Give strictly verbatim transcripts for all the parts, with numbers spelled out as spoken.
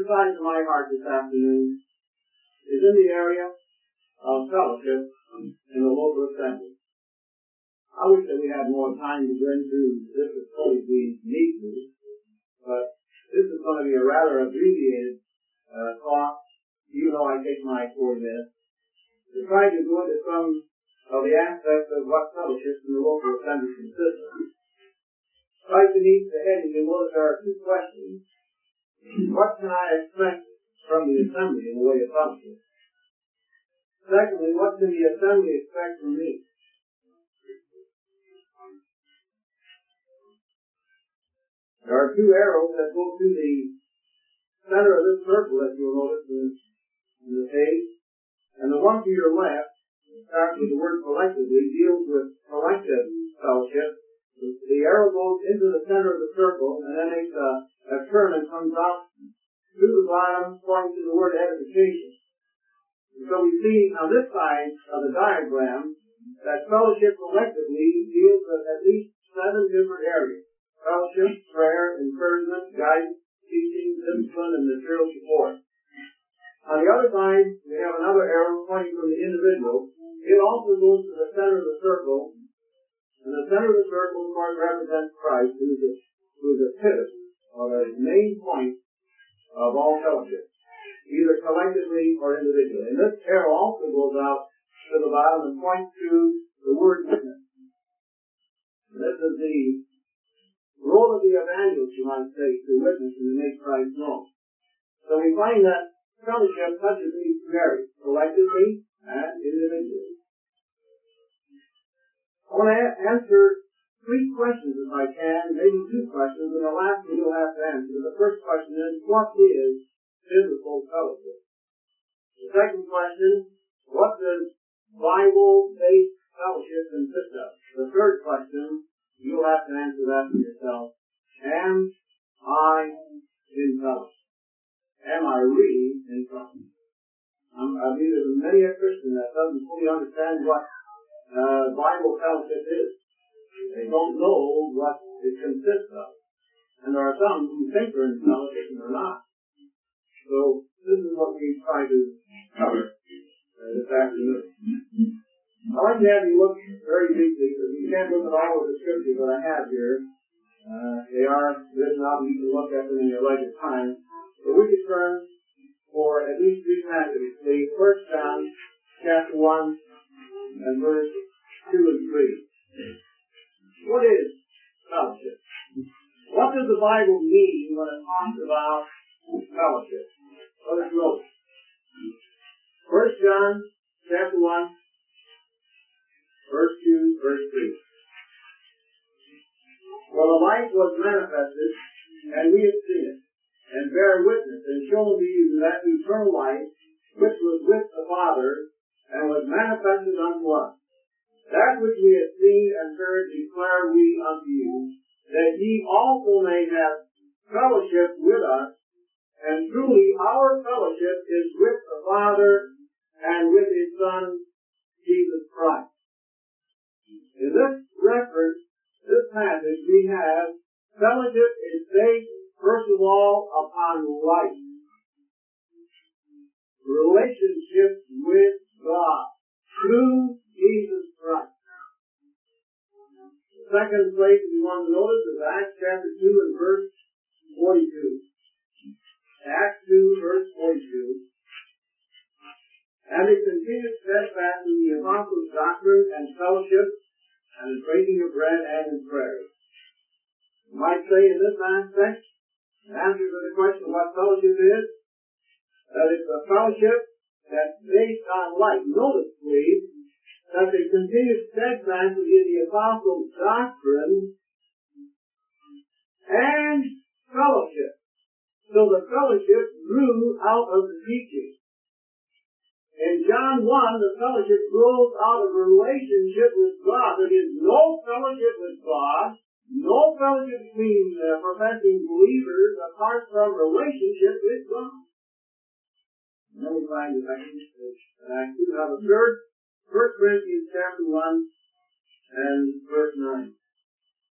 exercise in my heart this afternoon is in the area of fellowship in the local assembly. I wish that we had more time to go into this as fully as we need to, but this is going to be a rather abbreviated uh, talk, even though I take my forty minutes, to try to go into some of the aspects of what fellowship in the local assembly consists of. Right beneath the heading, you'll notice there are two questions. What can I expect from the assembly in the way of fellowship? Secondly, what can the assembly expect from me? There are two arrows that go through the center of this circle that you'll notice in, in the page. And the one to your left, starts with the word collectively, deals with collective fellowship. The arrow goes into the center of the circle and then makes a, a turn and comes out through the bottom, pointing to the word edification. And so we see on this side of the diagram that fellowship collectively deals with at least seven different areas. Fellowship, prayer, encouragement, guidance, teaching, discipline, and material support. On the other side, we have another arrow pointing from the individual. It also goes to the center of the circle, and the center of the circle, of course, represents Christ, who is the, who is the pivot, or the main point of all fellowship, either collectively or individually. And this arrow also goes out to the bottom and points to the word witness. And this is the role of the evangelist, you might say, to witness and to make Christ known. So we find that fellowship touches these two areas, collectively and individually. I want to a- answer three questions if I can, maybe two questions, and the last one you'll have to answer. The first question is, what is biblical fellowship? The second question, what does Bible-based fellowship consist of? The third question, you'll have to answer that for yourself. Am I in fellowship? Am I really in fellowship? I'm, I believe there's many a Christian that doesn't fully understand what uh, Bible fellowship is. They don't know what it consists of. And there are some who think they're in fellowship and they're not. So this is what we try to cover uh, this afternoon. I'd like to have you look very briefly, because you can't look at all of the scriptures that I have here. Uh, they are written out and you can look at them in your leisure time. But we could turn for at least three passages. The First John chapter one and verse two and three. What is fellowship? What does the Bible mean when it talks about fellowship? Let us note. First John chapter one, verse two, verse three. For the light was manifested, and we have seen it, and bear witness, and shown to you that eternal light, which was with the Father, and was manifested unto us. That which we have seen and heard declare we unto you, that ye also may have fellowship with us, and truly our fellowship is with the Father and with His Son, Jesus Christ. In this reference, this passage, we have fellowship is based, first of all, upon life. Relationship with God through Jesus Christ. The second place we want to notice is Acts chapter two and verse forty-two. Acts two, verse forty-two. And they continued steadfast in the apostles' doctrine and fellowship, and in breaking of bread and in prayer. You might say in this aspect, the answer to the question of what fellowship is, that it's a fellowship that's based on life. Notice, please, that they continued steadfastly in the apostles' doctrine and fellowship. So the fellowship grew out of the teaching. In John one, the fellowship grows out of a relationship with God. There is no fellowship with God, no fellowship between uh, professing believers apart from relationship with God. And then we find the second stage. And I do have a third, First Corinthians chapter one and verse nine.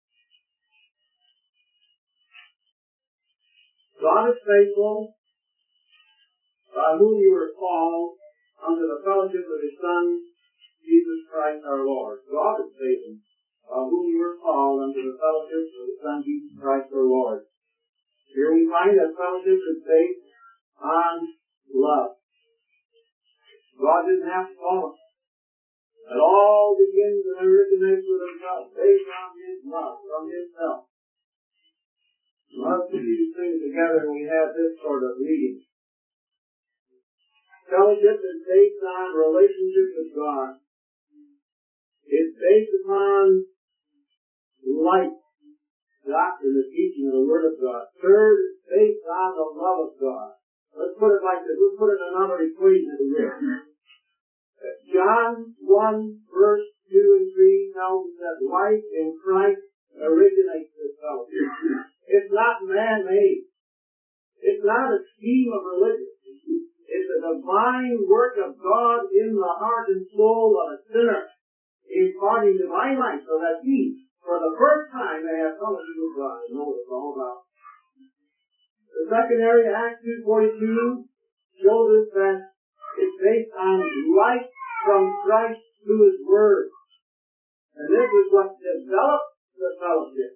God is faithful, by whom you were called unto the fellowship of his Son, Jesus Christ our Lord. God is faithful, by whom you were called unto the fellowship of his Son, Jesus Christ our Lord. Here we find that fellowship is based on love. God didn't have to call us. It all begins and originates with himself, based on his love, from himself. Let's put these things together and we have this sort of reading. Fellowship is based on relationship with God. It's based upon light, doctrine, the teaching of the Word of God. Third, it's based on the love of God. Let's put it like this. Let's put it in another equation here. John one, verse two and three tells us that life in Christ originates this fellowship. It's not man-made. It's not a scheme of religion. It's a divine work of God in the heart and soul of a sinner, imparting divine life so that he, for the first time, may have fellowship with God and know what it's all about. The second area, Acts two forty-two, shows us that it's based on life from Christ through his Word. And this is what develops the fellowship.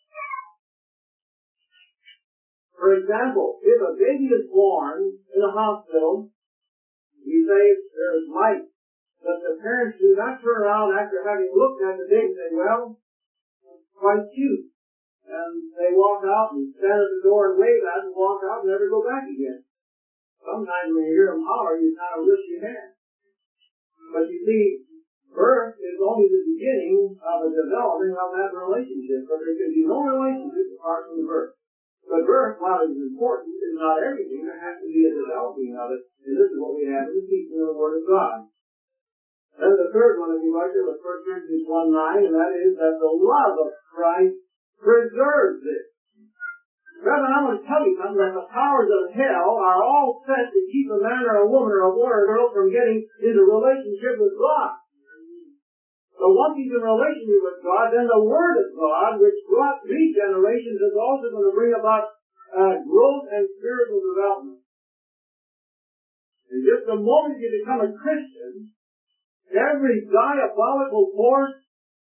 For example, if a baby is born in a hospital, we say there's life, but the parents do not turn around after having looked at the baby and say, well, it's quite cute. And they walk out and stand at the door and wave at it and walk out and never go back again. Sometimes when you hear them holler, you kind of wish you had. But you see, birth is only the beginning of a developing of that relationship. But there can be no relationship apart from the birth. But birth, while it is important, is not everything. There has to be a developing of it. And this is what we have in the teaching of the Word of God. Then the third one, if you like, is First Corinthians one nine, and that is that the love of Christ preserves it. Brethren, I'm going to tell you something, that the powers of hell are all set to keep a man or a woman or a boy or a girl from getting into relationship with God. So once he's in relationship with God, then the Word of God, which brought three generations, is also going to bring about uh, growth and spiritual development. And just the moment you become a Christian, every diabolical force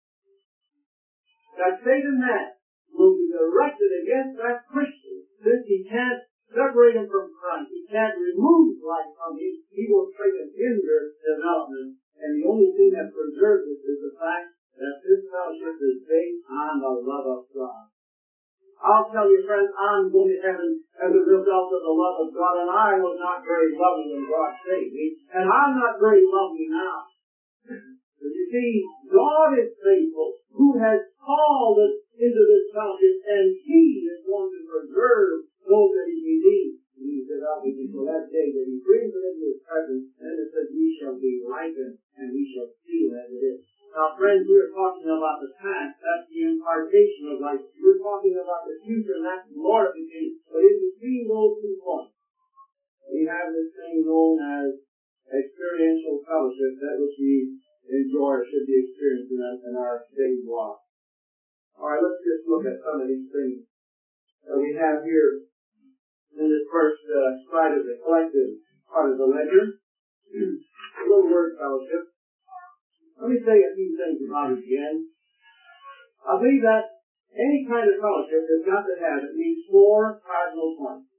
that Satan has will be directed against that Christian, since he can't separate him from Christ. He can't remove life from him. He will try to hinder development. And the only thing that preserves it is the fact that this fellowship is based on the love of God. I'll tell you, friends, I'm going to heaven as a result of the love of God, and I was not very lovely when God saved me, and I'm not very lovely now. But you see, God is faithful, who has called us into this fellowship, and He is going to preserve those that He redeemed. And He said, obviously, for that day that He brings them into His presence, and it says, we shall be ripened, and we shall see as it is. Now, friends, we are talking about the past. That's the impartation of life. We're talking about the future, and that's glorification. But in between those two points, we have this thing known as experiential fellowship, that which we enjoy or should be experiencing in our daily walk. All right, let's just look at some of these things that we have here in this first uh, slide of the collective part of the ledger. A little word fellowship. Let me say a few things about it again. I believe that any kind of fellowship has got to have at least four cardinal points.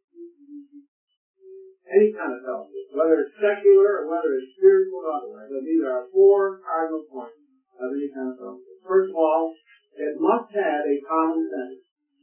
Any kind of fellowship, whether it's secular or whether it's spiritual or otherwise. I believe there are four cardinal points of any kind of fellowship. First of all, it must have a common sense.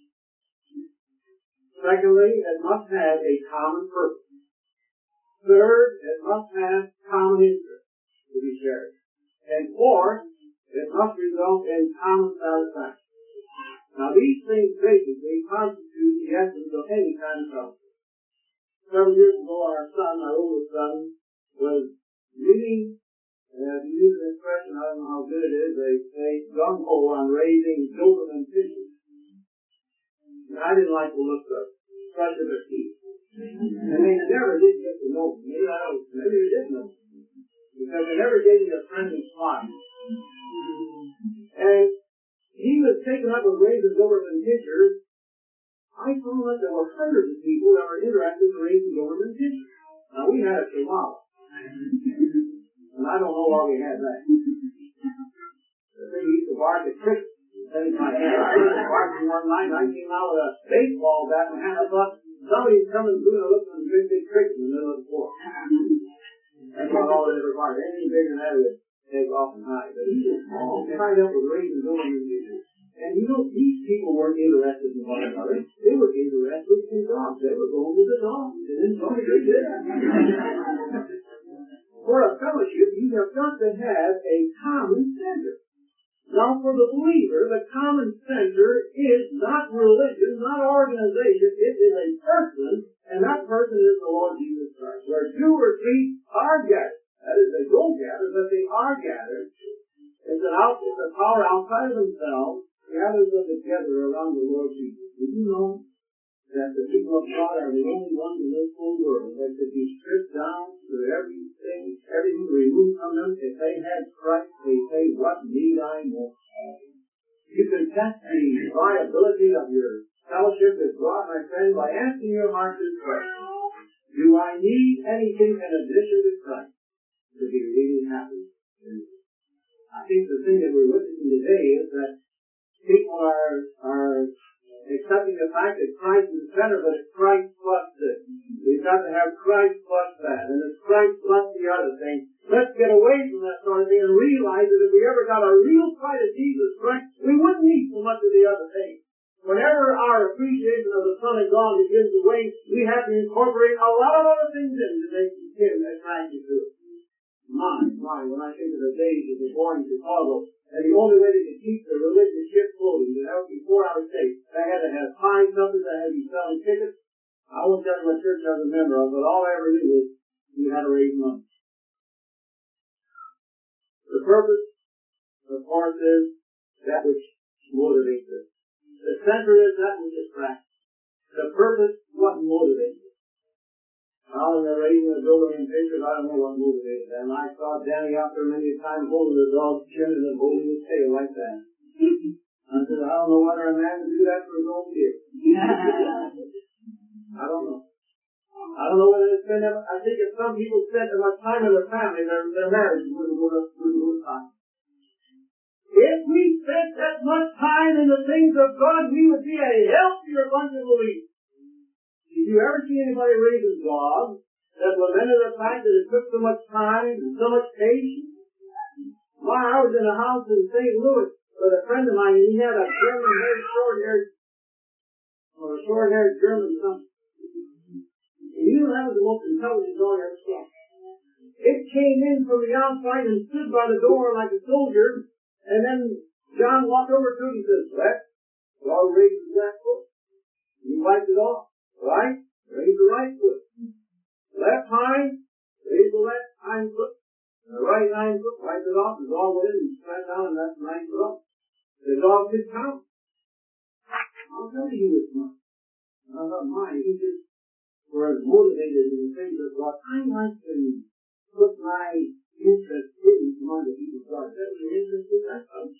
Secondly, it must have a common purpose. Third, it must have common interest to be shared. And fourth, it must result in common satisfaction. Now, these things basically constitute the essence of any kind of fellowship. Several years ago, our son, our oldest son, was really, uh, to use an expression, I don't know how good it is, they say gung-ho on raising Doberman fishes. And I didn't like the look of especially their teeth. And they never did get to know me. Maybe I don't, maybe they did know me. Because they never gave me a friendly smile. And he was taken up with raising Doberman pictures. I found that there were hundreds of people that were interested in raising Doberman pictures. Now, we we had a chihuahua. And I don't know why we had that. The thing used to bark at crickets. Things like that. I heard it barking one night, and I came out with a baseball bat in my hand. I thought, somebody's coming through and looking at a big, big cricket in the middle of the floor. That's not all it ever barked. Anything bigger than that, it would take off and hide. But he was small, tied up with raisins over his ears. And you know, these people weren't interested in one another. They were interested in dogs. They were going with the dogs. They didn't know they did. For a fellowship, you have got to have a common center. Now, for the believer, the common center is not religion, not organization. It is a person, and that person is the Lord Jesus Christ. Where two or three are gathered. That is, they don't gather, but they are gathered. It's an out, it's a power outside of themselves, gathers them together around the Lord Jesus. Did you know that the people of God are the only ones in this whole world that could be stripped down to everything, everything removed from them? If they had Christ, they say, what need I more? You can test the viability of your fellowship with God, my friend, by asking your heart this question. Do I need anything in addition to Christ to be really happy? I think the thing that we're witnessing today is that people are, are accepting the fact that Christ is better, but it's Christ plus this. We've got to have Christ plus that, and it's Christ plus the other thing. Let's get away from that sort of thing and realize that if we ever got a real sight of Jesus Christ, we wouldn't need so much of the other things. Whenever our appreciation of the Son of God begins to wane, we have to incorporate a lot of other things in to make Him attractive to us. My, my, when I think of the days of the born in Chicago, and the only way they could keep the religious ship floating, you know, before I was saved, they had to have pie suppers, they had to be selling tickets. I won't tell you what church I was a member of, but all I ever knew was you had to raise money. The purpose, of course, is that which motivates us. The center is that which attracts. The purpose, what motivates us. Now, when they're raising the building in pictures, I don't know what motivated them. I saw Danny out there many times holding the dog's chin and then holding his tail like that. I said, I don't know whether a man would do that for his own kid. I don't know. I don't know whether it's been ever, I think if some people spent as much time in their family, their, their marriage wouldn't go to, wouldn't go to time. If we spent that much time in the things of God, we would be a healthier bunch of believers. Did you ever see anybody raise a dog that lamented the fact that it took so much time and so much patience? Why, I was in a house in Saint Louis with a friend of mine, and he had a German-haired, short-haired, or a short-haired German son. And you know that was the most intelligent dog I ever saw. It came in from the outside and stood by the door like a soldier, and then John walked over to him and said, left, dog raised his left foot. He wiped it off. Right, raise the right foot. Left hind, raise the left hind foot. The right hind foot, wipe it off. The dog went in and sat down and left the right foot up. The dog could count. I'll tell you this much. I thought, my, he just was motivated in the things of God. I like to put my interest in among the people of God. That was the interest in that coach.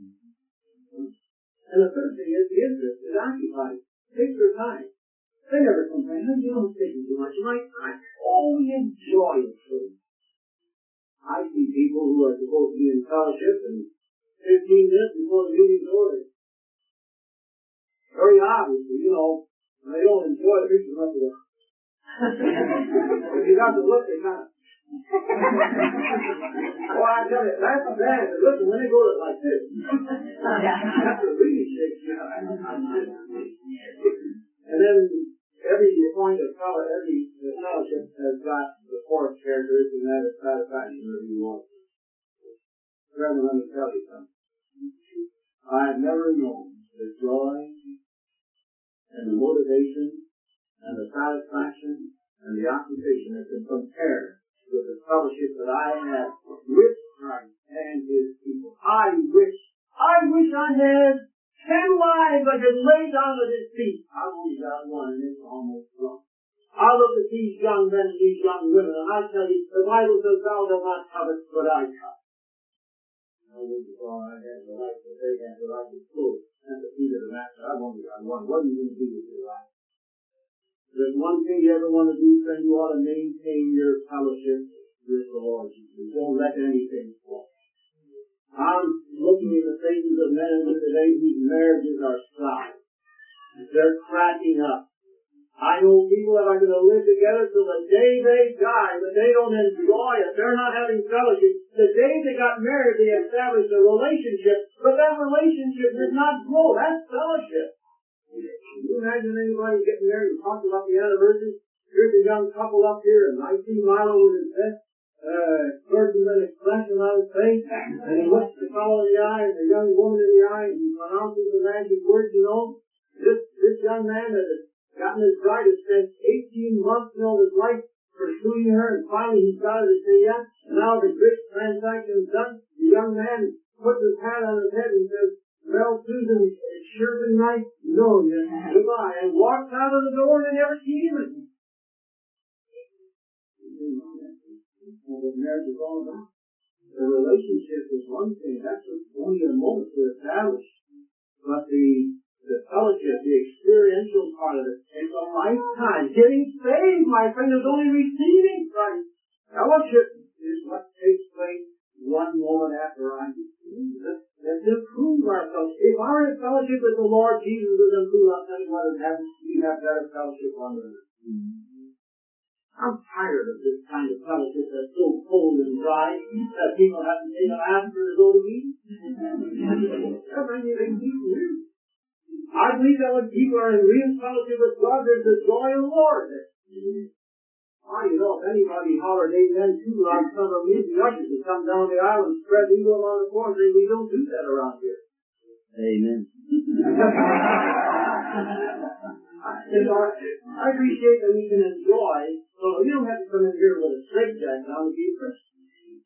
And the third thing is the interest is occupied. Takes your time. They never complain. You don't take too much. My time. Oh, we enjoy it. I see people who are supposed to be in fellowship and fifteen minutes before the meeting's over. Very obviously, you know, they don't enjoy the preaching much of it. If you got the look, they kind of. Oh, I tell you, that's bad. But listen, when they go to it like this, that's a really shake you up. And then every point of color, every fellowship has got the fourth characteristic, and that is satisfaction of you want. Brethren, let me tell you something. I've never known the joy and the motivation and the satisfaction and the occupation that can compare with the fellowship that I have with Christ and His people. I wish, I wish I had ten lives I could lay down at His feet. I've only got one, and it's almost gone. I look at these young men and these young women, and I tell you, the Bible says, thou shalt not covet what I covet. I wouldn't have thought I had the life that they had, that I could pull at the feet of the Master. I've only got one. What are you going to do with your life? there's one thing you ever want to do, friend, you ought to maintain your fellowship with the Lord Jesus. Don't let anything fall. I'm looking in the faces of men and women today whose marriages are sour. They're cracking up. I know people that are going to live together till the day they die, but they don't enjoy it. They're not having fellowship. The day they got married, they established a relationship, but that relationship did not grow. That's fellowship. Can you imagine anybody getting married and talking about the anniversary? Here's a young couple up here, and I see Milo with his best uh, person an expression on his face, and he looks the fellow in the eye and the young woman in the eye, and he pronounces the magic words, you know. This, this young man that has gotten his bride has spent eighteen months of his life pursuing her, and finally he's got her to say yes. And now the great transaction is done. The young man puts his hat on his head and says, "Well, Susan, it's sure been nice knowing you. Goodbye," and walks out of the door and they never see him again. That's what marriage is all about. The relationship is one thing. That's only a moment to establish. But the The fellowship, the experiential part of it, takes a lifetime. Getting saved, my friend, is only receiving Christ. Fellowship is what takes place one moment after I get saved. Let's, let's improve ourselves. If our fellowship with the Lord Jesus is improved, I'll tell you what it happens. We have better fellowship one another. I'm tired of this kind of fellowship that's so cold and dry that people have to take an aspirin to go to meetings. Every day they meet here. I believe that when people are in real fellowship with God, there's the joy of the Lord. Oh, you know, if anybody hollered amen too loud, some of them the ushers would come down the aisle and spread eagle on the floor and say, "We don't do that around here." Amen. You know, I appreciate that we can enjoy, so you don't have to come in here with a straitjacket on to be a Christian.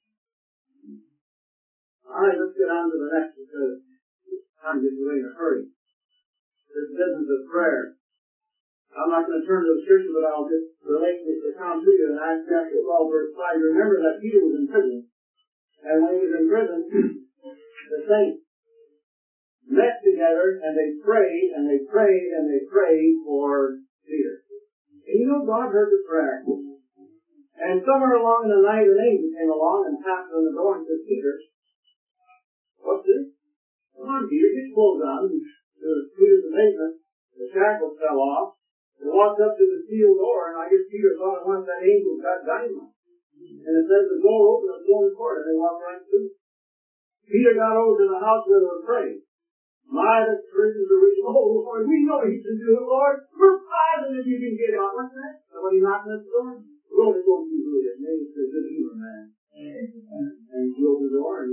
All right, let's get on to the next because time gets away in a hurry. This business of prayer. I'm not going to turn to the scripture, but I'll just relate this account to you in Acts chapter twelve, verse five. Remember that Peter was in prison, and when he was in prison, the saints met together, and they prayed, and they prayed, and they prayed for Peter. And you know, God heard the prayer. And somewhere along in the night, an angel came along and tapped on the door and said, "Peter, what's this? Come on, Peter, get your clothes on." To Peter's amazement, the shackles fell off. They walked up to the steel door, and I guess Peter thought at once that angel got dynamite. And it says the door opened and flowing forward, and they walked right through. Peter got over to the house where they were praying. My, the prisoners are reaching, "Oh, Lord, we know he can do it, Lord. We're positive you can get out." What's that? Somebody knocking at the door? Well, they won't be who it is. Maybe it's a good human man. And she opened the door, and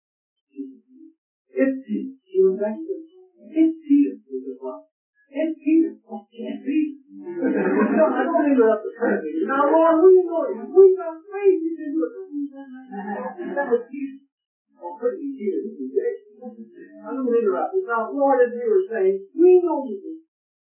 it's Peter. She was next to him. "It's Peter," was the thought. "It's Peter. Oh, it's Peter." No, I don't interrupt the prayer meeting. Now, Lord, we know you. We got faith you can do it. That was Peter. Oh, couldn't be Peter. He was dead. I don't interrupt. Now, Lord, as we were saying, we know you can.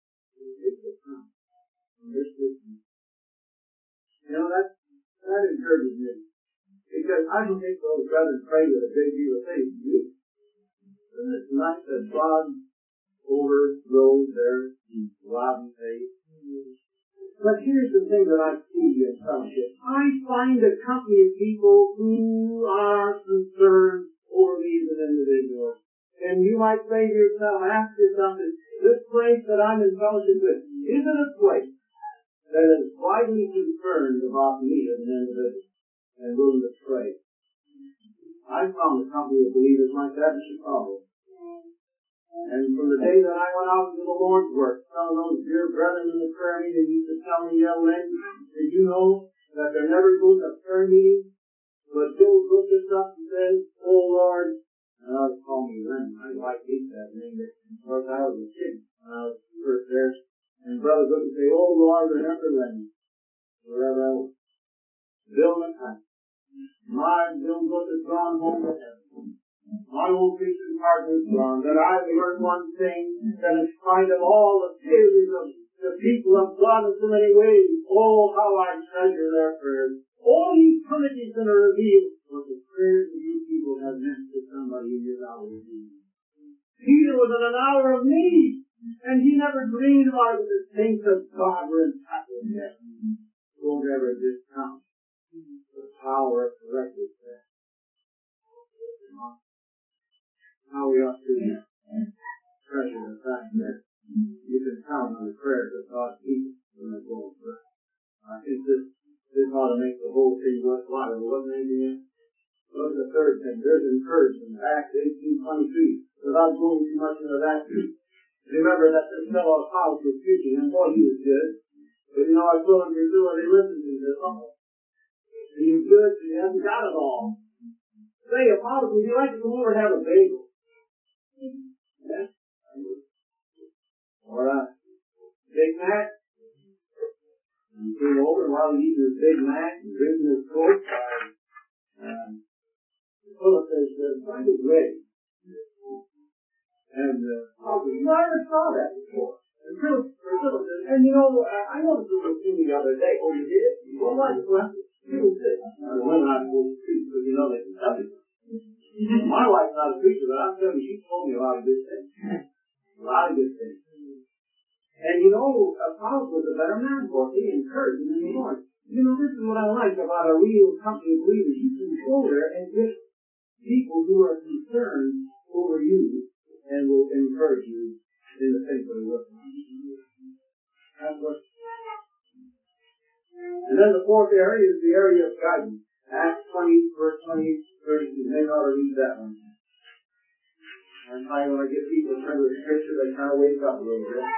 You know, that, that encourages me. Because I don't think those brothers pray with a big deal of faith. You do. And it's nice that God overrode their rotten faith. But here's the thing that I see in fellowship. I find a company of people who are concerned over me as an individual. And you might say to yourself, ask yourself, this place that I'm in fellowship with, is it a place that is vitally concerned about me as an individual and willing to pray? I found a company of believers like that in Chicago. And from the day that I went out into the Lord's work, some of those dear brethren in the prayer meeting used to tell me, "Yeah, Len, did you know that there never goes a prayer meeting but Joe looked us up and says, 'Oh Lord,'" and I would call me Len. I like hate that name. Of course, I was a kid when I was first there. And Brother Good would say, "Oh Lord, remember Len," wherever I was. Bill McCann. My Bill Good has gone home to heaven. My old Christian partner is gone, that I've learned one thing, that in spite of all the failures of the people of God in so many ways, oh, how I treasure their prayers. All eternity is going to reveal what the prayers of you people have meant to somebody in your hour of need. Peter was in an hour of need, and he never dreamed about it, but the saints of God were in touch Yes. Don't ever discount the power of corrective prayer. How we ought to treasure the fact that you can count on the prayers of God's people when they go to prayer. I think this, this ought to make the whole thing worthwhile. Wasn't anything else? Look at the third thing. There's encouragement. Acts eighteen twenty-three. Without going too much into that, remember that this fellow Apollos was preaching, and boy, he was good. But you know, I told him to do what they listened to. He said, oh, he's good, but he hasn't got it all. Say, Apollos, would you like to come over and have a bagel? Yes? Or a Big Mac? He came over, and while he was eating his Big Mac and drinking his Coke, um, Philip says, find it ready. And, uh, oh, you know, I never saw that before. And Philip, Philip says, and you know, uh, I noticed this was in the other day. Oh, you did? Well, I just left it. Philip said, the women aren't supposed to preach, because you know they can tell you. My wife's not a preacher, but I'm telling you, she told me a lot of good things. A lot of good things. And you know, Apollos was a better man for it. He encouraged him in the Lord. You know, this is what I like about a real company of believers. You can go there and get people who are concerned over you and will encourage you in the things that are working on. That's what. And then the fourth area is the area of guidance. Acts twenty, verse twenty, thirty-two. Maybe I ought to read that one. And I when I get people to turn to the scripture, they kind of wake up a little bit.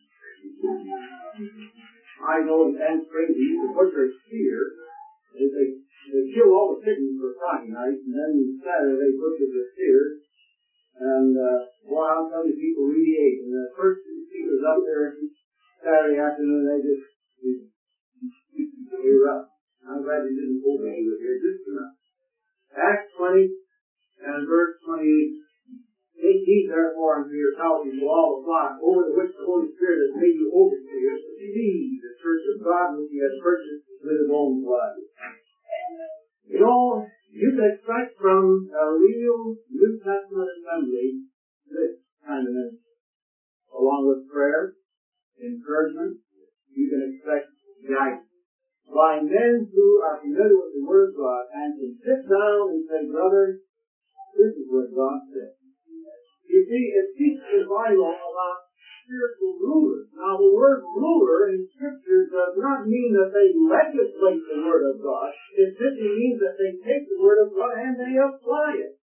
I know in Ann Springs, they used to butcher a steer. They, they, they kill all the pigeons for Friday night, and then Saturday they butcher the steer. And, uh, boy, I'll tell you, people really ate. And the first two speakers up there Saturday afternoon, they just, they were up. I'm glad they didn't overdo it here, just enough. Acts twenty and verse twenty-eight. Take heed therefore unto yourselves and to all the flock, over the which the Holy Spirit has made you overseers, to lead the church of God which he has purchased with his own blood. You know, you can expect from a real New Testament assembly this kind of ministry. Along with prayer, encouragement, you can expect guidance. By men who are familiar with the Word of God and can sit down and say, brother, this is what God said. You see, it teaches the Bible about spiritual rulers. Now, the word ruler in Scripture does not mean that they legislate the Word of God. It simply means that they take the Word of God and they apply it.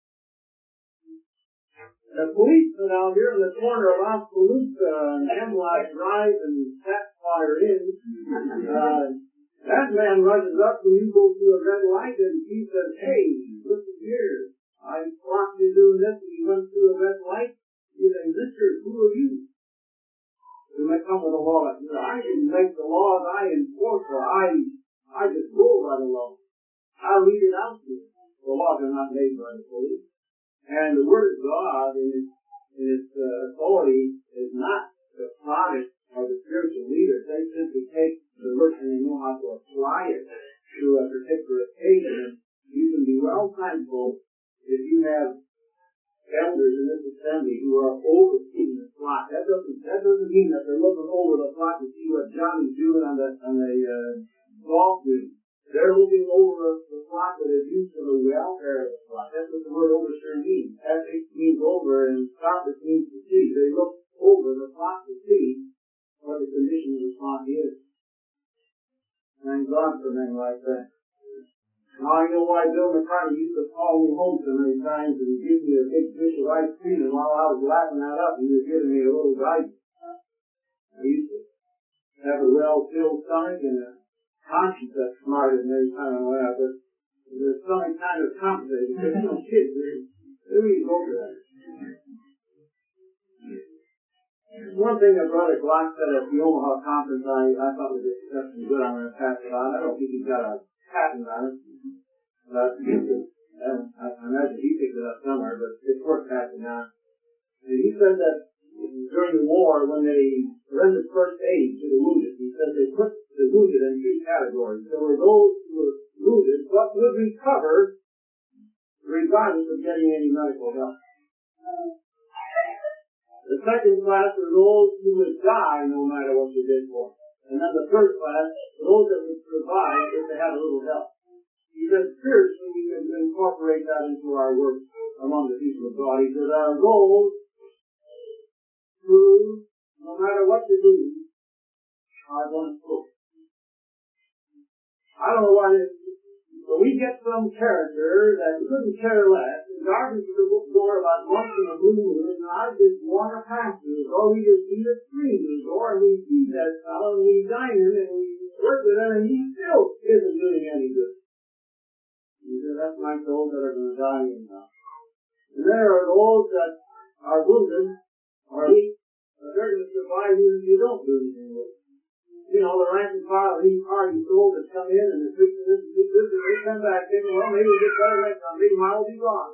The policeman out here in the corner of Oskaloosa and Hemlock Drive and Sapphire Inn, uh, that man rushes up when you go through a red light and he says, hey, listen here. I clocked you doing this and you went through a red light. You say, mister, who are you? You may come with a law. You know, I didn't make the laws, I enforce them. I, I just go by the law. I read it out to you. The laws are not made by the police. And the Word of God in its, in its uh, authority is not the product of the spiritual leaders. They simply take the Word and they know how to apply it to a particular occasion. You can be well thankful if you have elders in this assembly who are overseeing the flock. That doesn't that doesn't mean that they're looking over the flock to see what Johnny's doing on the on the uh, golf green. They're looking over the flock with a view to the welfare of the flock. That's what the word overseer means. Ethics means over, and prophets means to see. They look over the flock to see what the condition of the flock is. Thank God for men like that. Now I know why Bill McCartney used to call me home so many times and give me a big dish of ice cream, and while I was laughing that up, he was giving me a little guidance. I used to have a well-filled stomach and a conscience that smarted me every time I went out, but the stomach kind of compensated because, you know, kids, they're, they're really go to that. One thing that Brother Glock said at the Omaha conference, I, I thought was exceptionally good. I'm going to pass it on. I don't think he's got a patent on it. But uh, I imagine he picked it up somewhere, but it's worth passing on. And he said that during the war, when they rendered first aid to the wounded, he said they put the wounded in three categories. There were those who were wounded but would recover regardless of getting any medical help. The second class were those who would die no matter what you did for them. And then the third class, those that would survive if they had a little help. He said, spiritually, we can incorporate that into our work among the people of God. He said, our goal to, no matter what you do, are going to float. I don't know why this, but we get some character that couldn't care less, and garbage to the door about once in a blue moon, and I just want to pass through the door. We just need a screen to the door, and we see that fellow, and we dine him, and we work with him, and he still isn't doing any good. He said, that's like those that are going to die in now. And there are those that are wounded, or weak, but they're going to survive even if you don't do anything with them. You know, the rank and file of these party souls that come in and they're fixing this and this, this, and they come back thinking, well, maybe we'll get better next time. Maybe mine will be gone.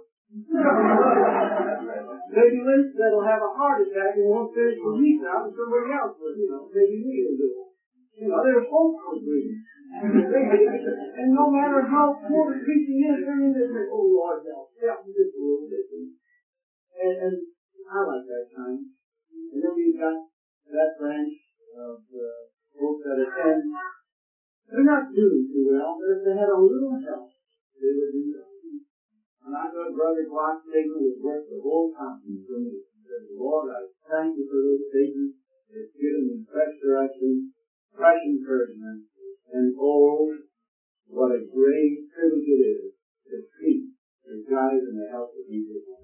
Maybe Lynch that'll have a heart attack and won't finish the week out and somebody else will, you know, maybe we will do it. You know, they're hopeful breeding. And no matter how poor the preaching is, they're in there saying, oh, Lord, help, help me just a little bit. And, and I like that time. And then we've got that branch of uh, folks that attend. They're not doing too well, but if they had a little help, they would do that. And I know Brother Clark statement was worth the whole conference for me. He said, Lord, I thank you for those statements. It's given me fresh direction, fresh encouragement, and oh, what a great privilege it is to treat the guys and the help of these people.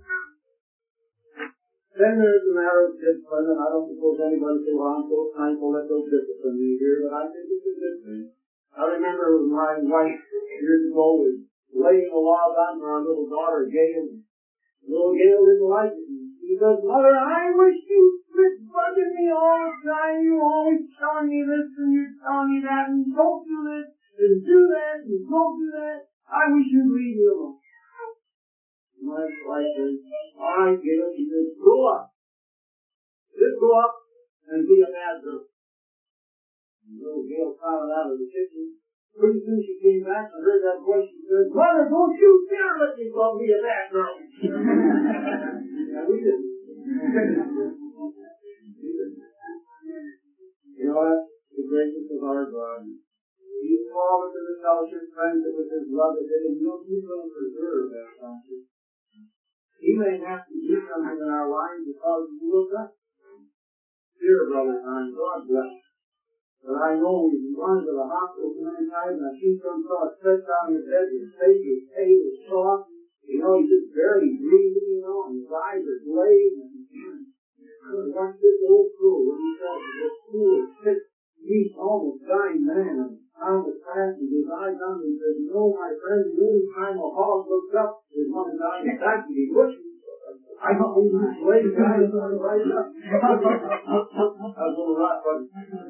Then there's the matter of discipline, and I don't suppose anybody says, well, I'm so thankful that they'll discipline me here, but I think it's a good thing. I remember my wife years ago was laying a log on for our little daughter, Gail. Little Gail didn't like it. She says, Mother, I wish you'd quit bugging me all the time. You're always telling me this and you're telling me that, and don't do this, and do that, and don't do that. I wish you'd leave me alone. My wife says, all right, Gail, she says, grow up. Just grow up and be a bad girl. And little Gail followed out of the kitchen. Pretty soon she came back and heard that voice. She said, Mother, don't you dare let me call me a bad girl. And we didn't. We didn't. You know, that's the greatness of our God. He's called into the fellowship friendship with his love of it, and you know, he's going to preserve that fellowship. He may have to do something in our lives because we look up. Dear brother, time, God bless you. But I know we've gone to the hospital so many times, and I see some fellow stretched out in his bed, his face, his pale, his soft. You know, he's just barely breathing, you know, and his eyes are glazed. And I watched this old fool when he said this fool is sick, he's almost dying man, and out of the class, and his eyes on me, he said, you know, my friend, the only time a hog looks up is when it's on his back to be pushing. I don't believe this lady guy is on the right up. I was a little rough, but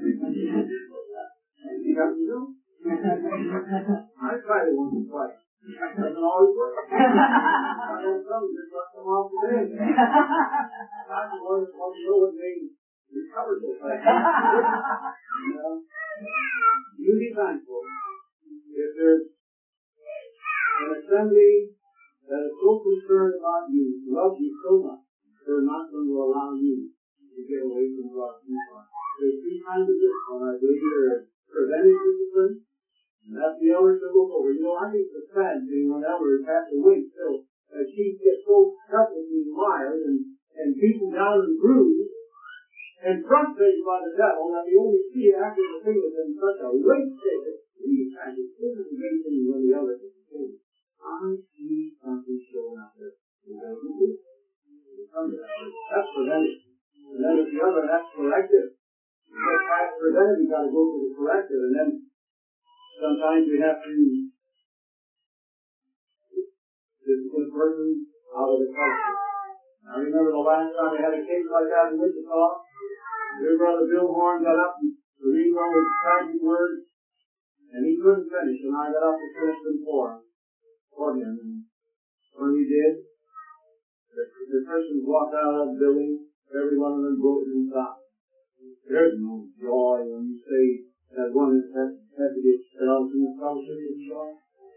you got me doing? I tried it once or twice. It doesn't always work. I had some just let them off the bed. I just wanted to know what they recovered so fast. You know? You be thankful if there's an assembly that is so concerned about you, loves you so much, they're not going to allow you to get away from God too far. There's three kinds of discipline. I believe there is preventive discipline, and that's the elders that look over. You know, I think it's a sad thing when elders have to wait till a sheep gets so cut with these wires and, and beaten down and bruised and frustrated by the devil that we only see after the thing has been such a weight state. These kinds of things are the great thing when the elders are saying, I see something showing up there. That's preventive. And then if the other, that's corrective. You get past preventive, you've got to go to the corrective. And then sometimes we have to discipline a person out of the culture. I remember the last time we had a case like that in Wichita. Dear brother Bill Horn got up to read one of his tragic words, and he couldn't finish, and I got up to finish them for him. For him. And when we did, the, the Christians walked out of that building, every one of them broke inside. There's no joy when you say that one has had, had to be expelled from the fellowship of God.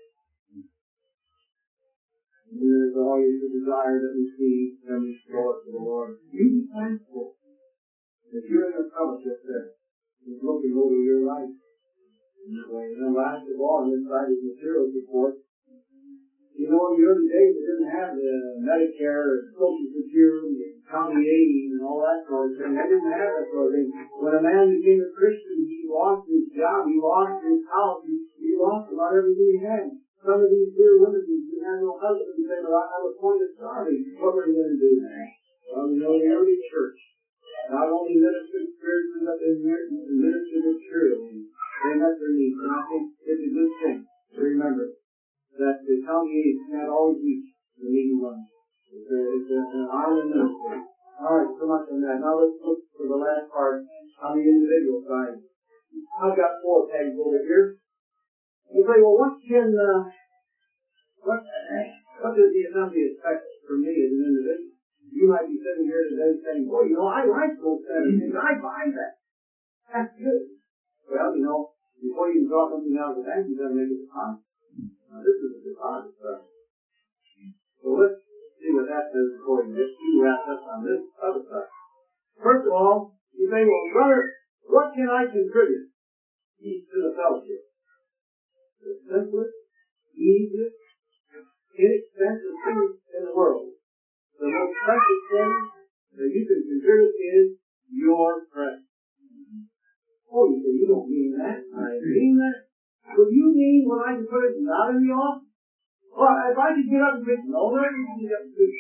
And there's always the desire that we see them restored to the Lord. You be thankful that you're in the fellowship that He's looking over your life in that way. And then last of all, on this side is material support. You know, in the early days, they didn't have the Medicare, Social Security, county aid, and all that sort of thing. They didn't have that sort of thing. When a man became a Christian, he lost his job, he lost his house, he, he lost about everything he had. Some of these dear women who had no husband say, well, I have a point of starving. What were you going to do? Well, you know, the early church not only ministered spiritually, but they ministered materially. They met their needs. And I think it's a good thing to remember that the county aid can't always reach the needy ones. It's, a, it's a, an arm and ministry. All right, so much on that. Now let's look for the last part on the individual side. I've got four pegs over here. You say, well, what can, uh, what, what does the assembly expect from me as an individual? You might be sitting here today saying, boy, you know, I like those kind of things. I buy that. That's good. Well, you know, before you can draw something out of the bank, you've got to make a deposit. Now, this is a deposit, sir. So let's see what that says before we get too wrapped up on this other side. First of all, you say, well, brother, what can I contribute to the fellowship? The simplest, easiest, inexpensive thing in the world. The most precious thing that you can contribute is your presence. Oh, you say, you don't mean that. I mean that. So you mean when I can put it not in the office? Well, if I could get up and preach, no, no, you can get up and preach.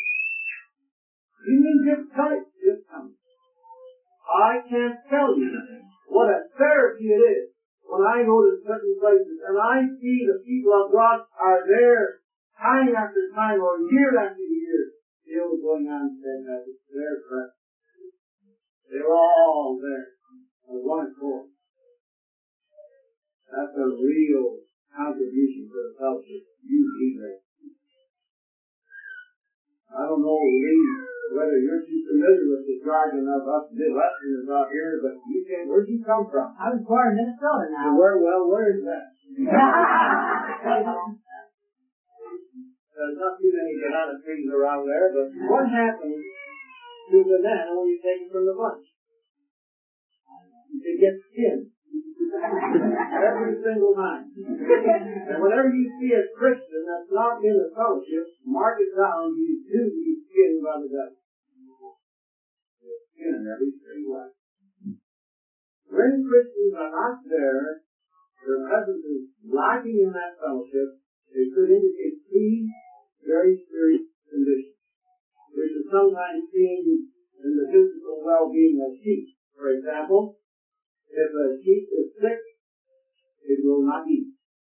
You mean just cut it? Just come. I can't tell you what a therapy it is when I go to certain places and I see the people of God are there time after time or year after year still going on saying that it's their presence. They're all there as one accord. That's a real contribution to the fellowship. You see that. I don't know, Lee, whether you're too familiar with the jargon of us Midwesterners out here, but you can't, where'd you come from? I was born in Minnesota now. Where, well, where is that? There's not too many banana trees around there, but what happens to the banana when you take it from the bunch? It gets skinned. Every single time. And whenever you see a Christian that's not in the fellowship, mark it down, he's usually skinned by the devil. He's skinned every three way. When Christians are not there, their presence is lacking in that fellowship, it could indicate three very serious conditions, which is sometimes seen in the physical well-being of sheep. For example, if a sheep is sick, it will not eat.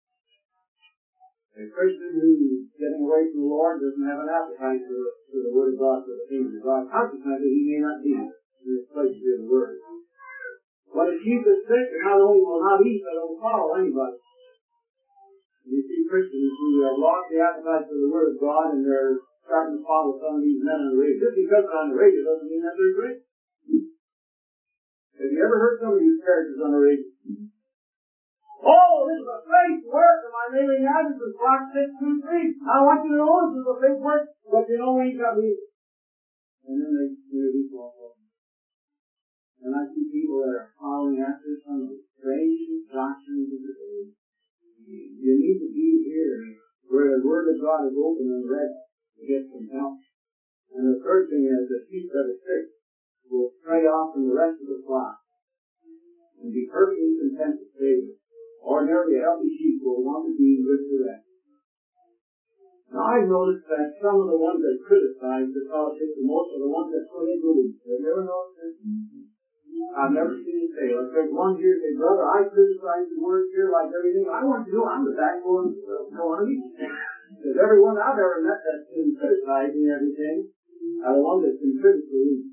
A Christian who's getting away from the Lord doesn't have an appetite for the, for the Word of God, for the things of God. Consequently, he may not be in this place to hear the Word. When a sheep is sick, it not only will not eat, but it will follow anybody. You see Christians who have lost the appetite for the Word of God and they're starting to follow some of these men on the radio. Just because they're on the radio doesn't mean that they're great. Have you ever heard some of these characters on the radio? Oh, this is a fake work of my mailing address is block six two three. I want you to know this is a fake work, but you know we got me. And then they do these walk off. And I see people that are following after some of the strange doctrines of the day. You need to be here where the Word of God is open and read to get some help. And the third thing is the sheep that are sick will stray off from the rest of the flock and be perfectly content to stay there. Ordinarily, a healthy sheep will want to be with the rest. Now, I've noticed that some of the ones that criticize the fellowship the most are the ones that put in belief. Have you ever noticed this? I've never seen it fail. If there's one here say, brother, I criticize the Word here like everything. I want to know I'm the backbone of going to eat. Because everyone I've ever met that's been criticizing everything are the ones that's been critically.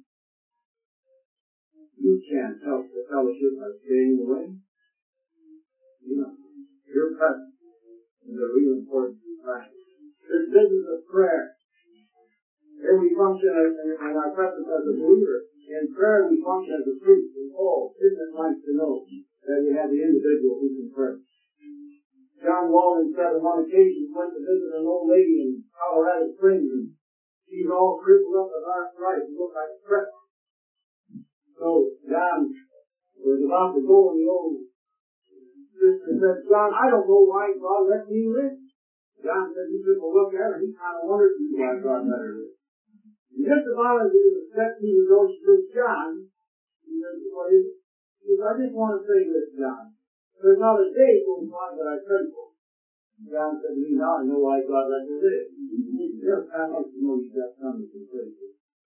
You can't help the fellowship by staying away. You know, your presence is a real important practice. This business of prayer. Here we function as, in our presence as a believer. In prayer we function as a priest. And oh, isn't it nice to know that we have the individual who can pray. John Walden said on one occasion he went to visit an old lady in Colorado Springs and she's all crippled up with arthritis and looked like a cripple. So John was about to go, and the old sister said, John, I don't know why God let me live. John said he took a look at her, and he kind of wondered why God let her live. And just about as he was stepping through the door, she said, John, he said, what is it? He said, I just want to say this, John. There's not a day goes by that I pray for. John said to me, now I know why God let you live. You know, kind of like to know you've got something to pray for.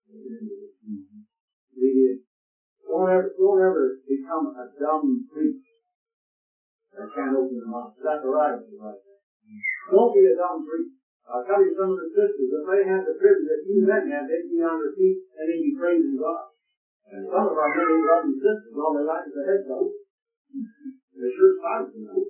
Don't ever, don't ever become a dumb preacher that can't open the mouth. Zachariah was like that. Don't be a dumb preacher. I'll tell you, some of the sisters, if they had the privilege that you men had, they'd be on their feet and they'd be praising God. And some of our many brothers and sisters, all they like is a head coach. They sure started to know.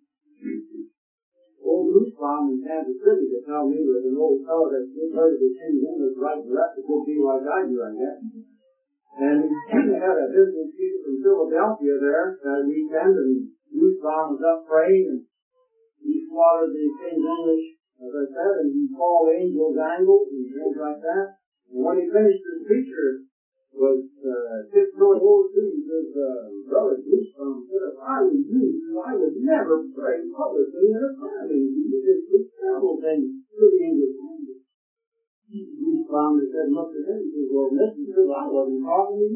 Old Bruce found in Kansas City to tell me that an old fellow that just heard of the King English right and left a good deal like I do, I guess. And he had a business people from Philadelphia there that weekend, and Bruce Brown was up praying, and he slaughtered the King's English, as I said, and he called angels angles and things like that. And when he finished, his preacher was uh, tiptoeing over to him. He says, uh, Brother Bruce Brown said, if I was you, I would never pray publicly in a prayer meeting. You just do terrible things to the English language. Bruce Brown said, looked at him, he says, well, listen, because I wasn't talking to you.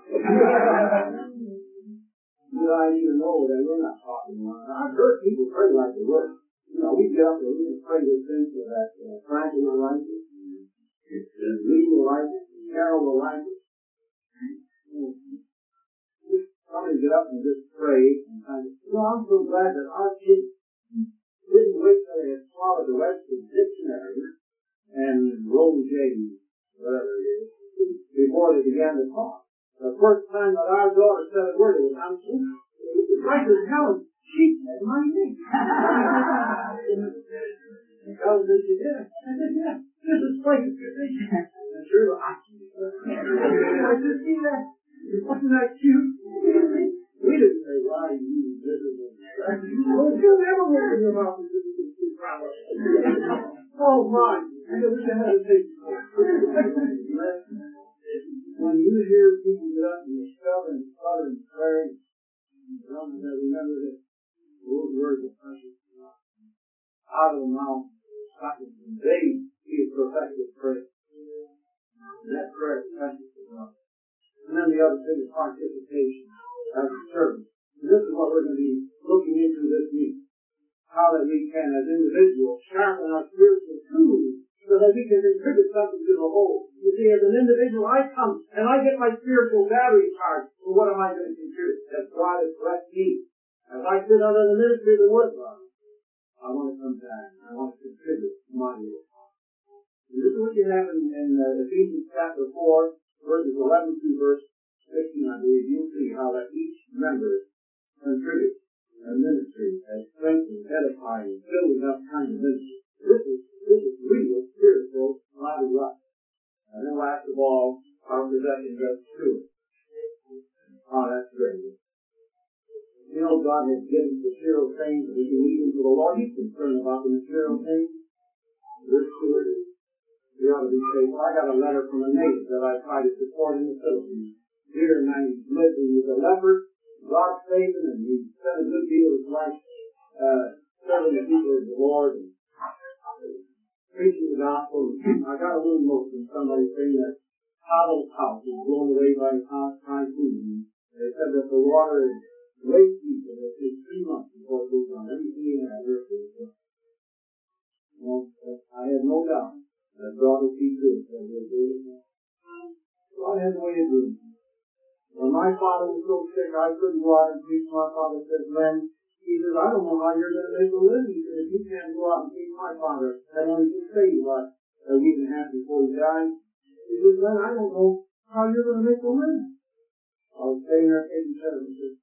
Did I even know that we're not talking to one another? I've heard people pray like they were. You know, we get up and we just pray this thing so that uh, Frankie will like it, and Lee will like it, and Carol will like it. Somebody get up and just pray and kind of, you know, I'm so glad that our kids didn't wait till they had swallowed the Webster Dictionary and Rose J, whatever it is, before they began to talk. The first time that our daughter said a word, it was, I'm so right as hell, she said my name. Because did you did it? I said, yeah, this is place of position. And sure, I said, see that? Wasn't that cute? We didn't say, why you visible. Well, you never went in your mouth and didn't do two problems. Oh, my. I wish I had a taste for it. When you hear people get up and they're stuttering, stuttering, swearing, remember that those words are precious to God. Out of the mouth, they is perfected prayer. And that prayer is precious to God. And then the other thing is participation as a service. And this is what we're going to be looking into this week. How that we can, as individuals, sharpen our spiritual tools so that we can contribute something to the whole. You see, as an individual, I come and I get my spiritual battery charged. So what am I going to contribute? As God has blessed me. As I sit under the ministry of the Word of God, I want to come back. I want to contribute to my will. And this is what you have in, in uh, Ephesians chapter four, verses eleven through verse fifteen, I believe. You'll see how that each member contributes a ministry as strengthening, edifying, building up kind of ministry. This is, this is real spiritual body life. And then last of all, our possession does too. Oh, that's great. You know, God has given material things that we can lead into the Lord. He's concerned about the material things. We're stewards. We ought to be faithful. I got a letter from a native that I tried to support in the Philippines. Dear man, he lived, he was a leper. God saved him, and he spent a good deal of his life uh, serving the people of the Lord and preaching the gospel. I got a little note from somebody saying that Pavel's house was blown away by a typhoon. They said that the water is way deep, and it takes three months before it goes on. Everything in that earth is done. Well, I have no doubt that God will see to it that we'll do it. God has a way of doing it. When my father was so sick, I couldn't go out and preach. My father said, Len, he says, I don't know how you're going to make a living. He said, if you can't go out and preach my father, then only just say what a week and a half before he died. He says, Len, I don't know how you're going to make a living. I was staying there taking care of him. He says,